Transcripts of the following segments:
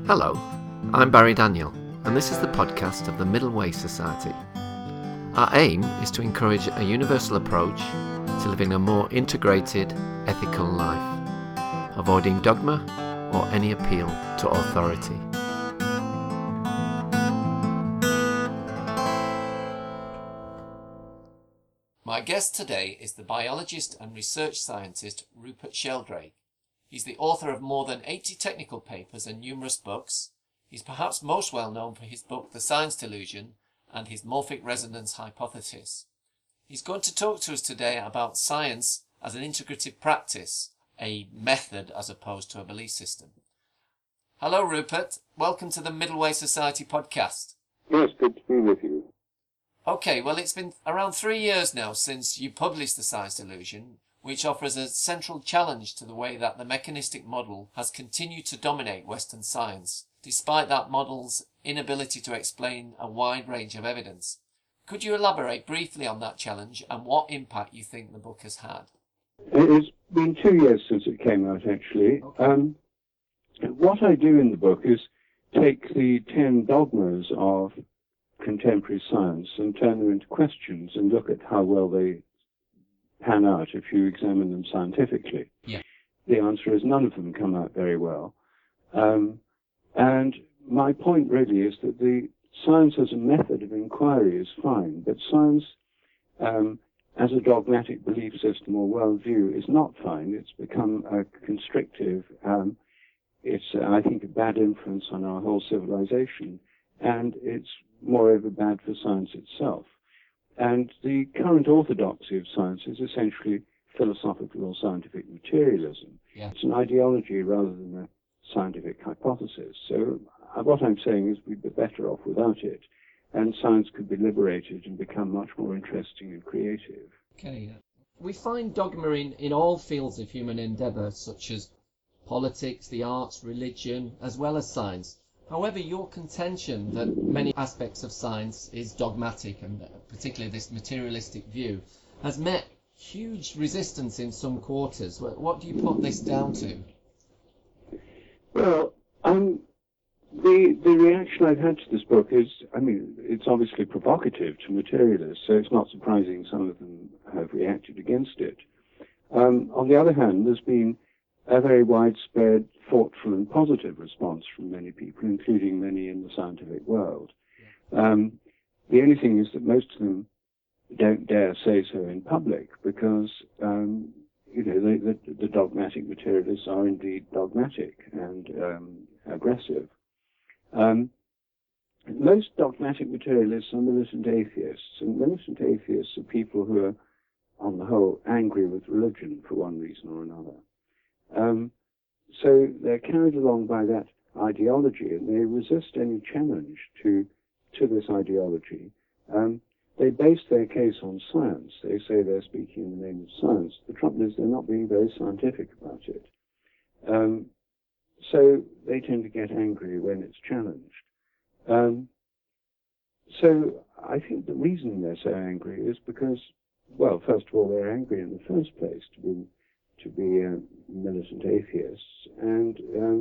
Hello, I'm Barry Daniel, and this is the podcast of the Middle Way Society. Our aim is to encourage a universal approach to living a more integrated, ethical life, avoiding dogma or any appeal to authority. My guest today is the biologist and research scientist Rupert Sheldrake. He's the author of more than 80 technical papers and numerous books. He's perhaps most well known for his book The Science Delusion and his morphic resonance hypothesis. He's going to talk to us today about science as an integrative practice, a method as opposed to a belief system. Hello Rupert, welcome to the Middle Way Society podcast. Yes, good to be with you. Okay, well it's been around 3 years now since you published The Science Delusion, which offers a central challenge to the way that the mechanistic model has continued to dominate Western science, despite that model's inability to explain a wide range of evidence. Could you elaborate briefly on that challenge and what impact you think the book has had? It's been 2 years since it came out, actually. Okay. What I do in the book is take the 10 dogmas of contemporary science and turn them into questions and look at how well they pan out if you examine them scientifically. Yeah. The answer is none of them come out very well. And my point really is that the science as a method of inquiry is fine, but science as a dogmatic belief system or worldview is not fine. It's become a constrictive, it's, I think, a bad influence on our whole civilization, and it's moreover bad for science itself. And the current orthodoxy of science is essentially philosophical or scientific materialism. Yeah. It's an ideology rather than a scientific hypothesis. So what I'm saying is we'd be better off without it, and science could be liberated and become much more interesting and creative. Okay. We find dogma in all fields of human endeavour, such as politics, the arts, religion, as well as science. However, your contention that many aspects of science is dogmatic, and particularly this materialistic view, has met huge resistance in some quarters. What do you put this down to? Well, the reaction I've had to this book is, it's obviously provocative to materialists, so it's not surprising some of them have reacted against it. On the other hand, there's been a very widespread, thoughtful and positive response from many people, including many in the scientific world. The only thing is that most of them don't dare say so in public because, the dogmatic materialists are indeed dogmatic and aggressive. Most dogmatic materialists are militant atheists, and militant atheists are people who are, on the whole, angry with religion for one reason or another. So they're carried along by that ideology, and they resist any challenge to this ideology. They base their case on science. They say they're speaking in the name of science. The trouble is they're not being very scientific about it. So they tend to get angry when it's challenged. So I think the reason they're so angry is because, well, first of all, they're angry in the first place to be militant atheists, and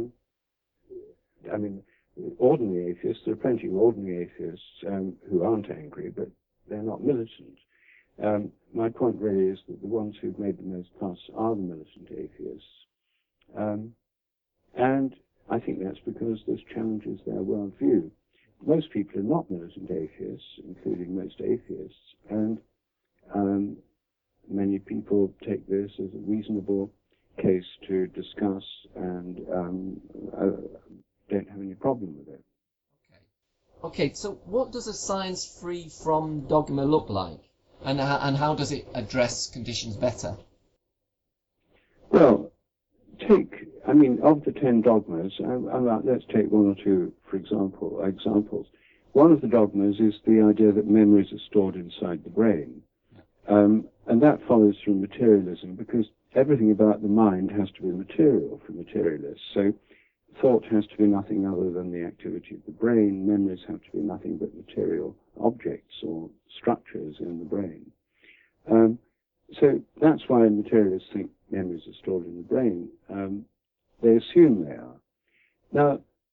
ordinary atheists. There are plenty of ordinary atheists who aren't angry, but they're not militant. My point really is that the ones who've made the most fuss are the militant atheists, and I think that's because this challenges their worldview. Most people are not militant atheists, including most atheists, and many people take this as a reasonable case to discuss and don't have any problem with it. Okay, so what does a science free from dogma look like? And how does it address conditions better? Well, of the 10 dogmas, let's take one or two, for examples. One of the dogmas is the idea that memories are stored inside the brain. And that follows from materialism, because everything about the mind has to be material for materialists. So thought has to be nothing other than the activity of the brain. Memories have to be nothing but material objects or structures in the brain. So that's why materialists think memories are stored in the brain. They assume they are. Now,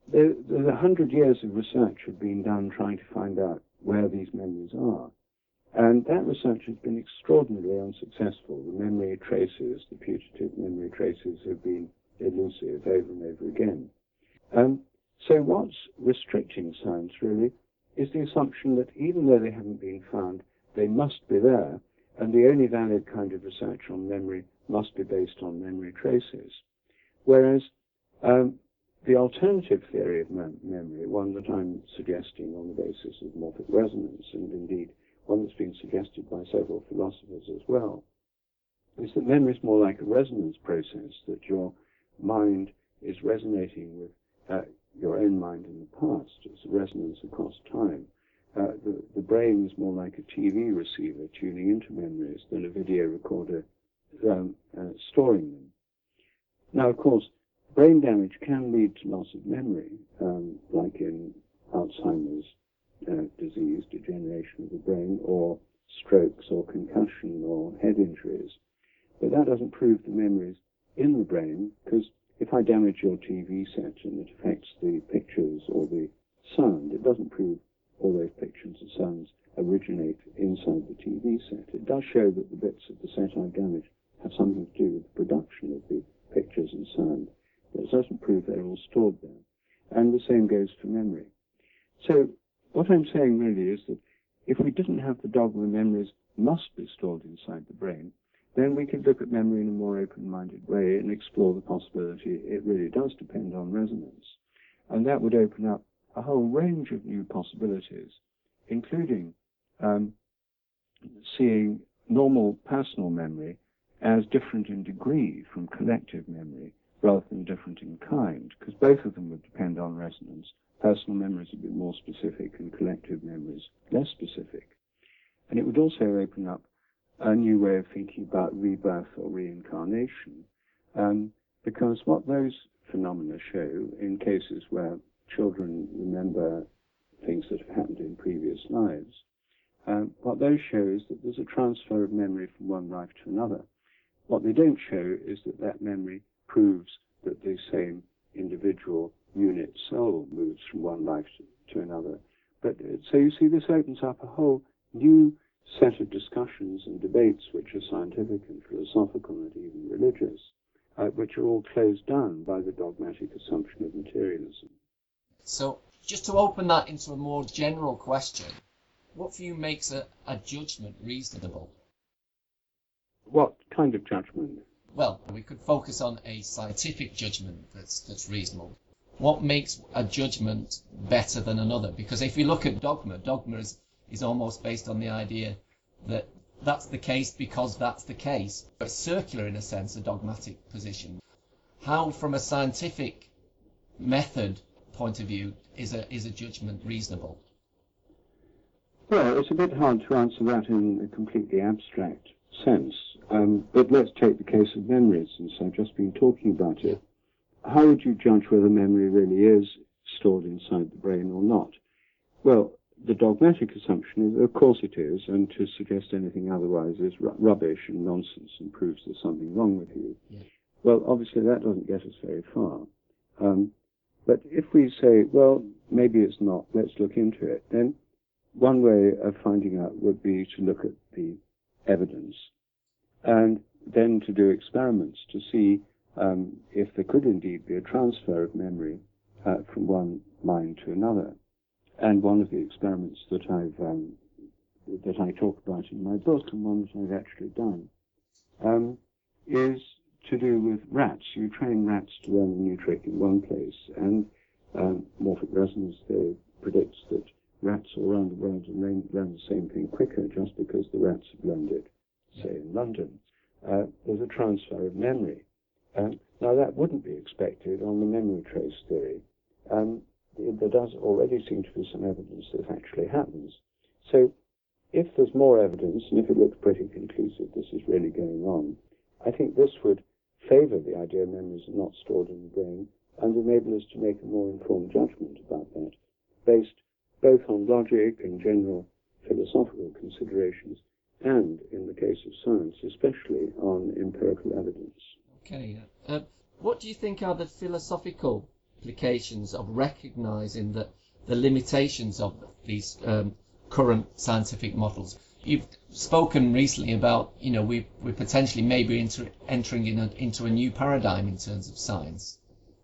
there's 100 years of research have been done trying to find out where these memories are. And that research has been extraordinarily unsuccessful. The memory traces, the putative memory traces, have been elusive over and over again. So what's restricting science, really, is the assumption that even though they haven't been found, they must be there, and the only valid kind of research on memory must be based on memory traces. Whereas the alternative theory of memory, one that I'm suggesting on the basis of morphic resonance, and indeed one that's been suggested by several philosophers as well, is that memory is more like a resonance process, that your mind is resonating with your own mind in the past. It's a resonance across time. The brain is more like a TV receiver tuning into memories than a video recorder storing them. Now, of course, brain damage can lead to loss of memory, like in Alzheimer's disease, degeneration of the brain, or strokes, or concussion, or head injuries. But that doesn't prove the memories in the brain, because if I damage your TV set and it affects the pictures or the sound, it doesn't prove all those pictures and sounds originate inside the TV set. It does show that the bits of the set I've damaged have something to do with the production of the pictures and sound, but it doesn't prove they're all stored there. And the same goes for memory. So what I'm saying really is that if we didn't have the dogma memories must be stored inside the brain, then we could look at memory in a more open-minded way and explore the possibility it really does depend on resonance. And that would open up a whole range of new possibilities, including seeing normal personal memory as different in degree from collective memory rather than different in kind, because both of them would depend on resonance. Personal memory is a bit more specific and collective memory is less specific. And it would also open up a new way of thinking about rebirth or reincarnation, because what those phenomena show in cases where children remember things that have happened in previous lives, what those show is that there's a transfer of memory from one life to another. What they don't show is that that memory proves that the same individual unit soul moves from one life to another. But so you see, this opens up a whole new set of discussions and debates which are scientific and philosophical and even religious, which are all closed down by the dogmatic assumption of materialism. So, just to open that into a more general question, what for you makes a judgment reasonable? What kind of judgment? Well, we could focus on a scientific judgment that's reasonable. What makes a judgment better than another? Because if you look at dogma is almost based on the idea that that's the case because that's the case. It's circular in a sense, a dogmatic position. How, from a scientific method point of view, is a judgment reasonable? Well, it's a bit hard to answer that in a completely abstract sense. But let's take the case of memories, since I've just been talking about it. How would you judge whether memory really is stored inside the brain or not? Well, the dogmatic assumption is, of course it is, and to suggest anything otherwise is rubbish and nonsense and proves there's something wrong with you. Yeah. Well, obviously that doesn't get us very far. But if we say, well, maybe it's not, let's look into it, then one way of finding out would be to look at the evidence and then to do experiments to see if there could indeed be a transfer of memory from one mind to another. And one of the experiments that I talk about in my book, and one that I've actually done, is to do with rats. You train rats to learn a new trick in one place, and morphic resonance theory predicts that rats all around the world learn the same thing quicker just because the rats have learned it, say in London. There's a transfer of memory. Now that wouldn't be expected on the memory trace theory. There does already seem to be some evidence that actually happens. So if there's more evidence, and if it looks pretty conclusive this is really going on, I think this would favour the idea memories are not stored in the brain and enable us to make a more informed judgment about that, based both on logic and general philosophical considerations, and, in the case of science, especially on empirical evidence. Okay. What do you think are the philosophical implications of recognizing that the limitations of these current scientific models. You've spoken recently about, we're potentially maybe entering into a new paradigm in terms of science.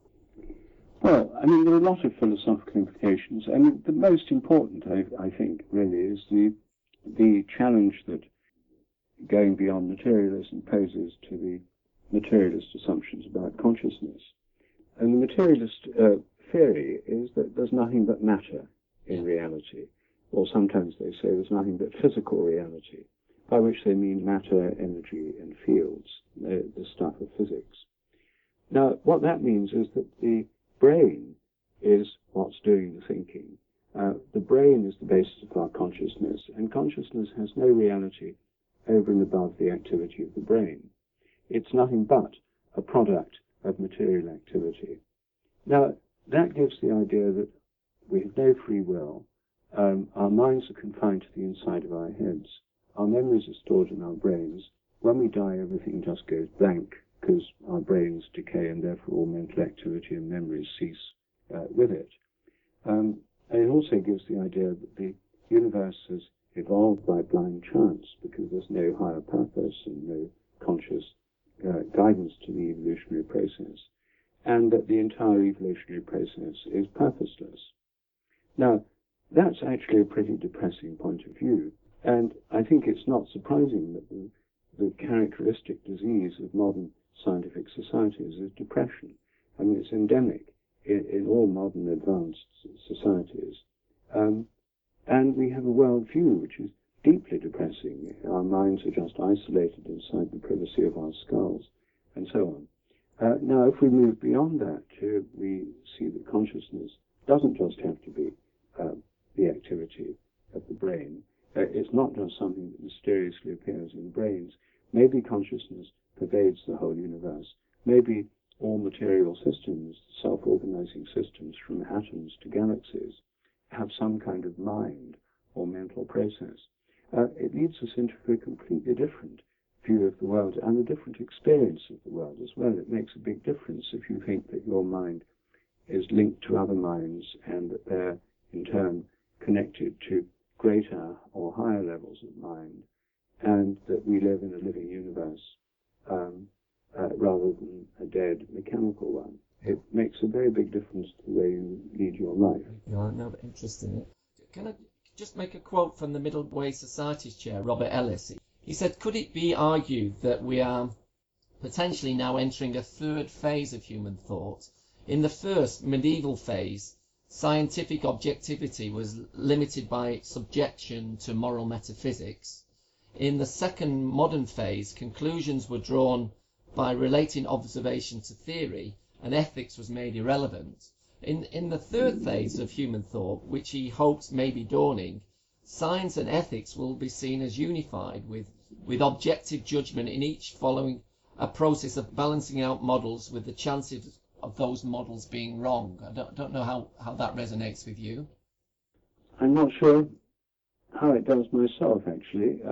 Well, I mean, there are a lot of philosophical implications. I mean, the most important, I think, really, is the challenge that going beyond materialism poses to the materialist assumptions about consciousness. And the materialist theory is that there's nothing but matter in reality, or sometimes they say there's nothing but physical reality, by which they mean matter, energy, and fields, the stuff of physics. Now, what that means is that the brain is what's doing the thinking. The brain is the basis of our consciousness, and consciousness has no reality over and above the activity of the brain. It's nothing but a product of material activity. Now, that gives the idea that we have no free will. Our minds are confined to the inside of our heads. Our memories are stored in our brains. When we die, everything just goes blank because our brains decay and therefore all mental activity and memories cease with it. And it also gives the idea that the universe has evolved by blind chance because there's no higher purpose and no conscious guidance to the evolutionary process, and that the entire evolutionary process is purposeless. Now, that's actually a pretty depressing point of view, and I think it's not surprising that the characteristic disease of modern scientific societies is depression. I mean, it's endemic in all modern advanced societies. And we have a worldview which is deeply depressing. Our minds are just isolated inside the privacy of our skulls, and so on. Now, if we move beyond that, we see that consciousness doesn't just have to be the activity of the brain. It's not just something that mysteriously appears in brains. Maybe consciousness pervades the whole universe. Maybe all material systems, self-organizing systems from atoms to galaxies, have some kind of mind or mental process. It leads us into a completely different view of the world and a different experience of the world as well. It makes a big difference if you think that your mind is linked to other minds and that they're in turn connected to greater or higher levels of mind, and that we live in a living universe rather than a dead mechanical one. It makes a very big difference to the way you lead your life. No, interesting. Can I just make a quote from the Middle Way Society's chair, Robert Ellis? He said, could it be argued that we are potentially now entering a third phase of human thought? In the first medieval phase, scientific objectivity was limited by subjection to moral metaphysics. In the second modern phase, conclusions were drawn by relating observation to theory, and ethics was made irrelevant. In the third phase of human thought, which he hopes may be dawning, science and ethics will be seen as unified, with objective judgment in each following a process of balancing out models with the chances of those models being wrong. I don't know how that resonates with you. I'm not sure how it does myself, actually.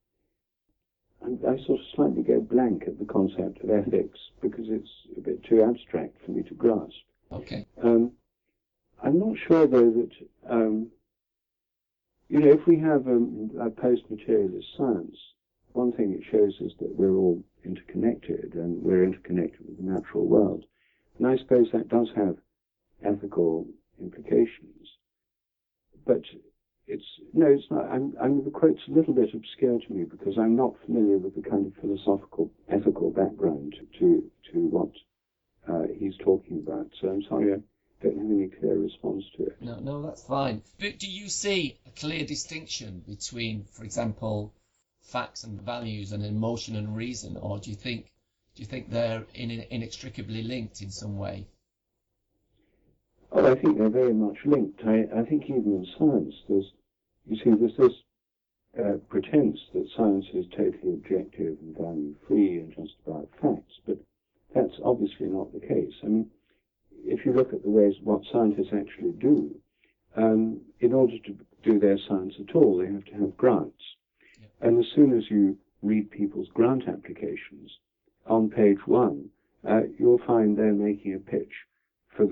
I sort of slightly go blank at the concept of ethics because it's a bit too abstract for me to grasp. Okay. I'm not sure, though, that, if we have a post-materialist science, one thing it shows is that we're all interconnected, and we're interconnected with the natural world. And I suppose that does have ethical implications. But it's not. The quote's a little bit obscure to me because I'm not familiar with the kind of philosophical, ethical background to what he's talking about. So I'm sorry, I don't have any clear response to it. No, that's fine. But do you see a clear distinction between, for example, facts and values and emotion and reason, or do you think they're inextricably linked in some way? Oh, I think they're very much linked. I think even in science, there's this pretense that science is totally objective and value-free and just about facts, but that's obviously not the case. I mean, if you look at the ways what scientists actually do, in order to do their science at all, they have to have grants. Yeah. And as soon as you read people's grant applications, on page 1, you'll find they're making a pitch for this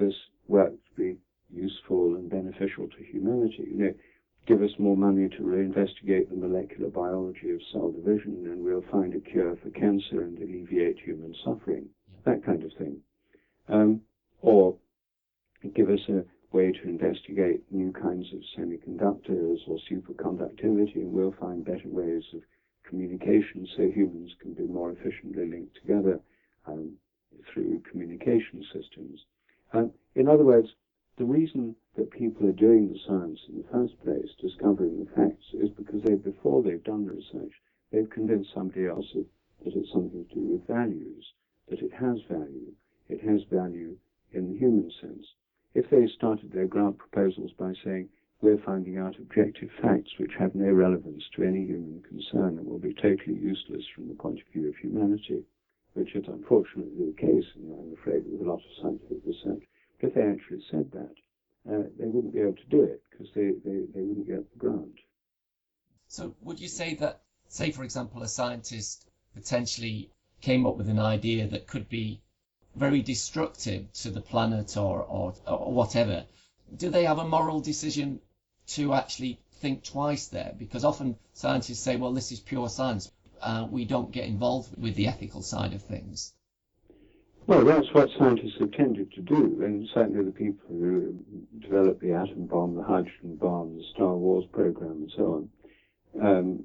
work to be useful and beneficial to humanity. Give us more money to reinvestigate the molecular biology of cell division, and we'll find a cure for cancer and alleviate human suffering. That kind of thing. Or give us a way to investigate new kinds of semiconductors or superconductivity, and we'll find better ways of communication so humans can be more efficiently linked together through communication systems. In other words, the reason that people are doing the science in the first place, discovering the facts, is because before they've done the research, they've convinced somebody else that it's something to do with values, that it has value. It has value in the human sense. If they started their grant proposals by saying, we're finding out objective facts which have no relevance to any human concern and will be totally useless from the point of view of humanity, which is unfortunately the case, and I'm afraid, with a lot of scientific research, but if they actually said that, they wouldn't be able to do it because they wouldn't get the grant. So would you say that, say, for example, a scientist potentially came up with an idea that could be very destructive to the planet or whatever, do they have a moral decision to actually think twice there? Because often scientists say, well, this is pure science. We don't get involved with the ethical side of things. Well, that's what scientists have tended to do, and certainly the people who developed the atom bomb, the hydrogen bomb, the Star Wars program, and so on,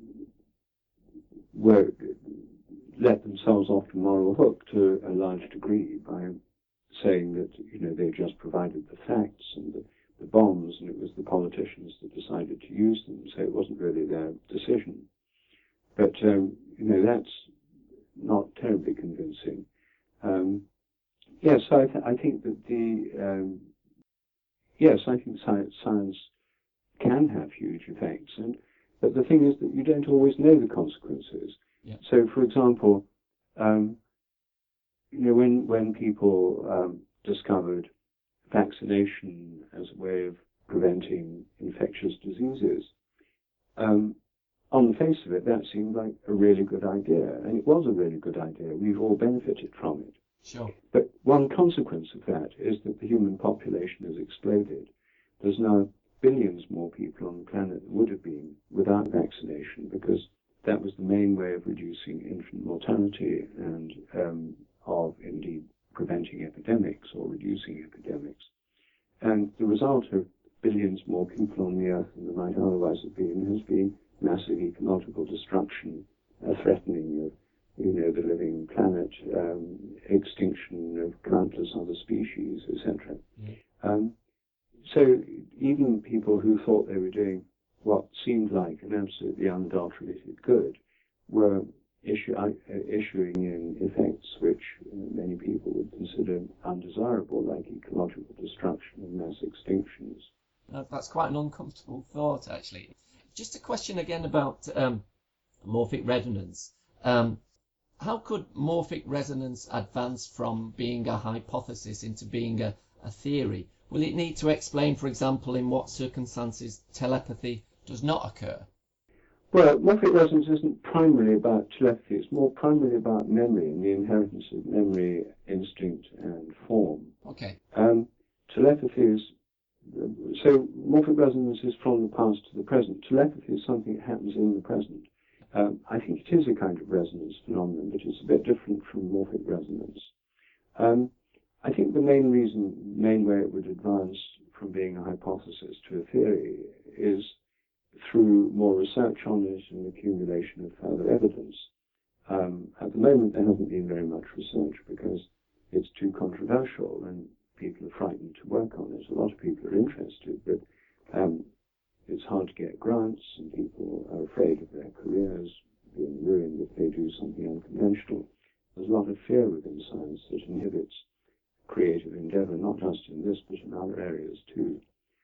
let themselves off the moral hook to a large degree by saying that, they just provided the facts and the bombs, and it was the politicians that decided to use them, so it wasn't really their decision. But, that's not terribly convincing. Yes, I think that I think science can have huge effects, but the thing is that you don't always know the consequences. Yeah. So, for example, when people discovered vaccination as a way of preventing infectious diseases, on the face of it, that seemed like a really good idea, and it was a really good idea. We've all benefited from it. Sure. But one consequence of that is that the human population has exploded. There's now billions more people on the planet than would have been without vaccination, because that was the main way of reducing infant mortality and of indeed preventing epidemics or reducing epidemics. And the result of billions more people on the earth than there might otherwise have been has been massive ecological destruction, a threatening of the living planet, extinction of countless other species, etc. So even people who thought they were doing what seemed like an absolutely unadulterated good were issuing in effects which many people would consider undesirable, like ecological destruction and mass extinctions. That's quite an uncomfortable thought, actually. Just a question again about morphic resonance. How could morphic resonance advance from being a hypothesis into being a theory? Will it need to explain, for example, in what circumstances telepathy does not occur? Well, morphic resonance isn't primarily about telepathy. It's more primarily about memory and the inheritance of memory, instinct, and form. Okay. Telepathy is... So morphic resonance is from the past to the present. Telepathy is something that happens in the present. I think it is a kind of resonance phenomenon, but it's a bit different from morphic resonance. I think the main way it would advance from being a hypothesis to a theory is through more research on it and accumulation of further evidence. At the moment, there hasn't been very much research because it's too controversial and people are frightened to work on it. A lot of people are interested, but it's hard to get grants, and people are afraid of their careers being ruined if they do something unconventional. There's a lot of fear within science that inhibits creative endeavor, not just in this, but in other areas too.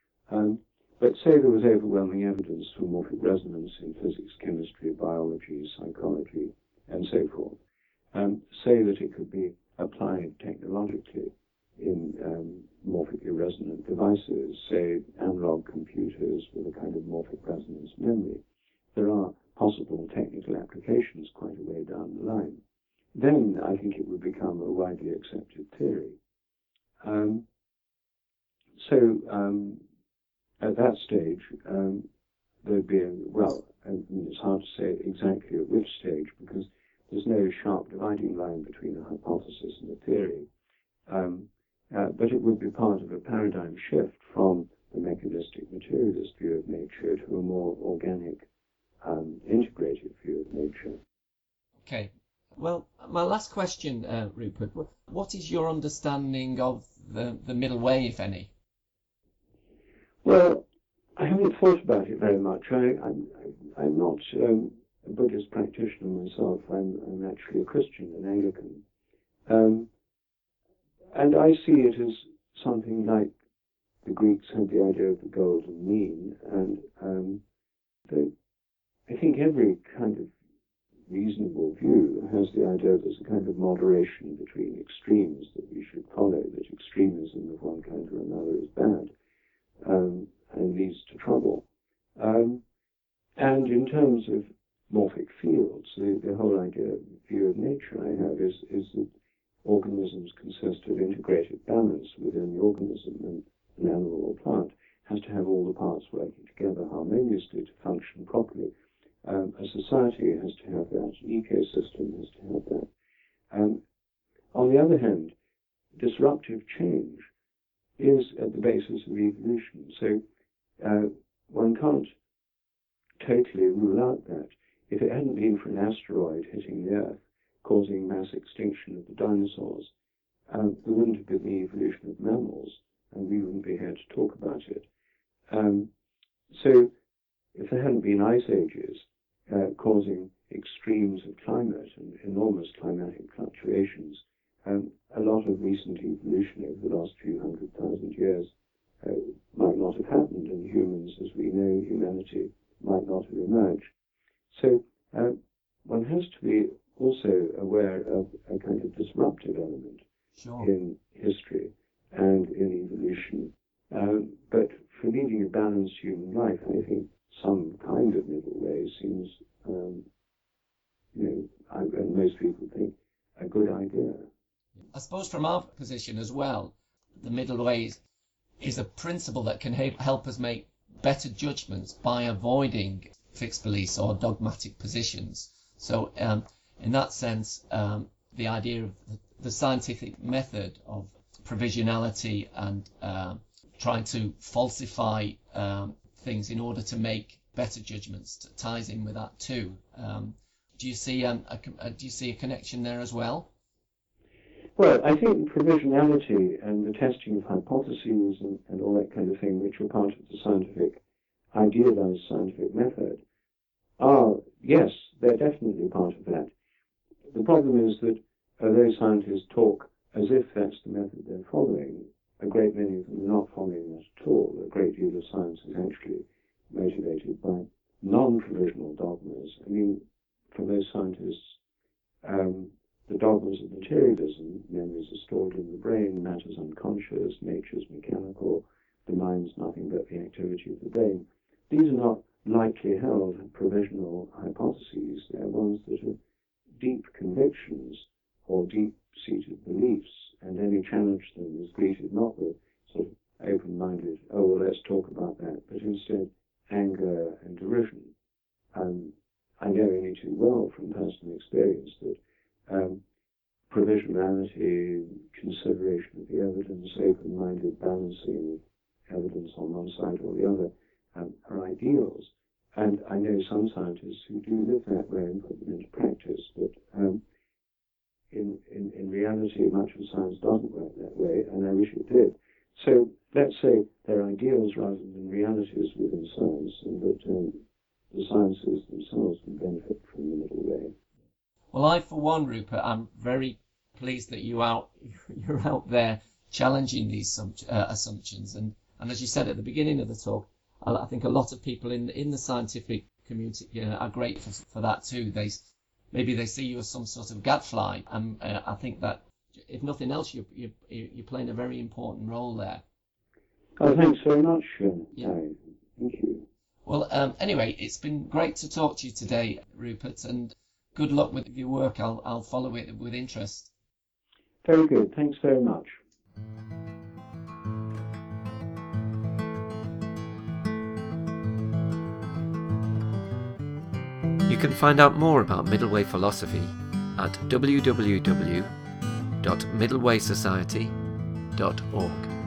But say there was overwhelming evidence for morphic resonance in physics, chemistry, biology, psychology, and so forth. Say that it could be applied technologically in morphically resonant devices, say analog computers with a kind of morphic resonance memory. There are possible technical applications quite a way down the line. Then I think it would become a widely accepted theory. At that stage, there'd be it's hard to say exactly at which stage because there's no sharp dividing line between a hypothesis and a theory. But it would be part of a paradigm shift from the mechanistic materialist view of nature to a more organic, integrated view of nature. Okay. Well, my last question, Rupert, what is your understanding of the middle way, if any? Well, I haven't thought about it very much. I'm not a Buddhist practitioner myself. I'm actually a Christian, an Anglican. And I see it as something like the Greeks had the idea of the golden mean, and I think every kind of reasonable view has the idea there's a kind of moderation between extremes that we should follow, that extremism of one kind or another is bad and leads to trouble. And in terms of morphic fields, the whole view of nature I have is that organisms consist of integrated balance within the organism, and an animal or plant has to have all the parts working together harmoniously to function properly. A society has to have that, an ecosystem has to have that. On the other hand, disruptive change is at the basis of evolution, so one can't totally rule out that. If it hadn't been for an asteroid hitting the Earth, causing mass extinction of the dinosaurs, there wouldn't have been the evolution of mammals, and we wouldn't be here to talk about it. So if there hadn't been ice ages causing extremes of climate and enormous climatic fluctuations, a lot of recent evolution over the last few 100,000 years might not have happened, and humans, as we know, humanity might not have emerged. So one has to be also aware of a kind of disruptive element in history and in evolution. But for leading a balanced human life, I think some kind of middle way seems, and most people think, a good idea. I suppose from our position as well, the middle way is a principle that can help us make better judgments by avoiding fixed beliefs or dogmatic positions. So in that sense, the idea of the scientific method of provisionality and trying to falsify things in order to make better judgments ties in with that too. Do you see a connection there as well? Well, I think provisionality and the testing of hypotheses and all that kind of thing, which are part of the idealized scientific method, yes, they're definitely part of that. The problem is that although scientists talk as if that's the method they're following, a great many of them are not following that at all. A great deal of science is actually motivated by non-provisional dogmas. I mean, for most scientists, the dogmas of materialism, memories are stored in the brain, matter's unconscious, nature's mechanical, the mind's nothing but the activity of the brain. These are not lightly held provisional hypotheses. They're ones that are deep convictions or deep-seated beliefs, and any challenge to them is greeted not with sort of open-minded, oh, well, let's talk about that, but instead anger and derision. I know only too well from personal experience that provisionality, consideration of the evidence, open-minded balancing of evidence on one side or the other are ideals. And I know some scientists who do live that way and put them into practice, but in reality, much of science doesn't work that way, and I wish it did. So let's say they're ideals rather than realities within science, and that the sciences themselves can benefit from the middle way. Well, I, for one, Rupert, I'm very pleased that you're out there challenging these assumptions. And as you said at the beginning of the talk, I think a lot of people in the scientific community are grateful for that too. Maybe they see you as some sort of gadfly, and I think that if nothing else, you're playing a very important role there. Oh, thanks very much. Yeah. Thank you. Well, anyway, it's been great to talk to you today, Rupert, and good luck with your work. I'll follow it with interest. Very good. Thanks very much. You can find out more about Middle Way philosophy at www.middlewaysociety.org.